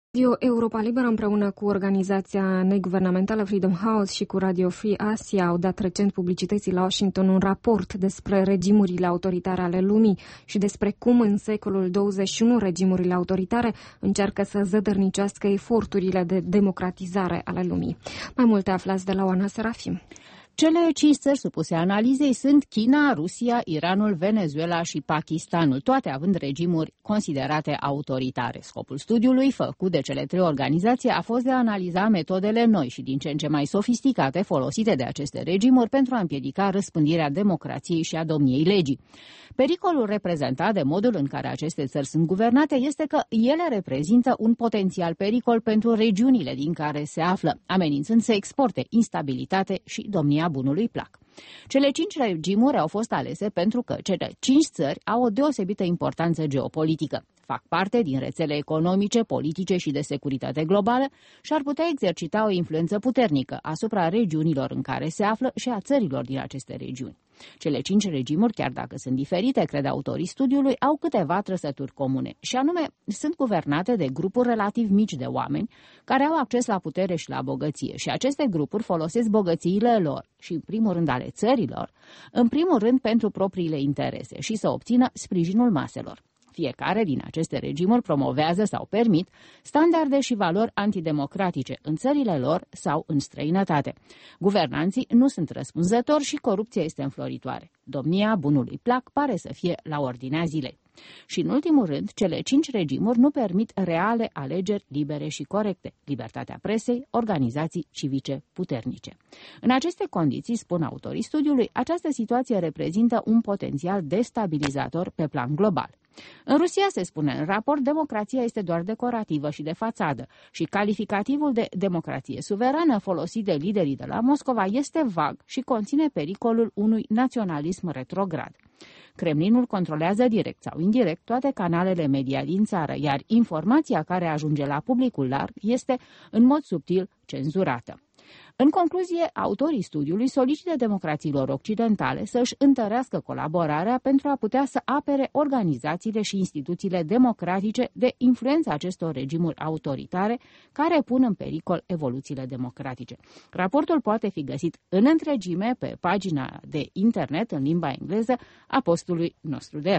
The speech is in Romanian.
Radio Europa Liberă împreună cu organizația neguvernamentală Freedom House și cu Radio Free Asia au dat recent publicității la Washington un raport despre regimurile autoritare ale lumii și despre cum în secolul 21 regimurile autoritare încearcă să zădărnicească eforturile de democratizare ale lumii. Mai multe aflați de la Oana Serafim. Cele 5 țări supuse analizei sunt China, Rusia, Iranul, Venezuela și Pakistanul, toate având regimuri considerate autoritare. Scopul studiului, făcut de cele 3 organizații, a fost de a analiza metodele noi și din ce în ce mai sofisticate folosite de aceste regimuri pentru a împiedica răspândirea democrației și a domniei legii. Pericolul reprezentat de modul în care aceste țări sunt guvernate este că ele reprezintă un potențial pericol pentru regiunile din care se află, amenințând să exporte instabilitate și domnia bunului plac. Cele 5 regimuri au fost alese pentru că cele 5 țări au o deosebită importanță geopolitică. Fac parte din rețele economice, politice și de securitate globală și ar putea exercita o influență puternică asupra regiunilor în care se află și a țărilor din aceste regiuni. Cele 5 regimuri, chiar dacă sunt diferite, cred autorii studiului, au câteva trăsături comune, și anume sunt guvernate de grupuri relativ mici de oameni care au acces la putere și la bogăție și aceste grupuri folosesc bogățiile lor și, în primul rând, ale țărilor, în primul rând pentru propriile interese și să obțină sprijinul maselor. Fiecare din aceste regimuri promovează sau permit standarde și valori antidemocratice în țările lor sau în străinătate. Guvernanții nu sunt răspunzători și corupția este înfloritoare. Domnia bunului plac pare să fie la ordinea zilei. Și, în ultimul rând, cele 5 regimuri nu permit reale alegeri libere și corecte, libertatea presei, organizații civice puternice. În aceste condiții, spun autorii studiului, această situație reprezintă un potențial destabilizator pe plan global. În Rusia, se spune în raport, democrația este doar decorativă și de fațadă și calificativul de democrație suverană folosit de liderii de la Moscova este vag și conține pericolul unui naționalism retrograd. Kremlinul controlează direct sau indirect toate canalele media din țară, iar informația care ajunge la publicul larg este, în mod subtil, cenzurată. În concluzie, autorii studiului solicită democrațiilor occidentale să își întărească colaborarea pentru a putea să apere organizațiile și instituțiile democratice de influența acestor regimuri autoritare care pun în pericol evoluțiile democratice. Raportul poate fi găsit în întregime pe pagina de internet în limba engleză a postului nostru de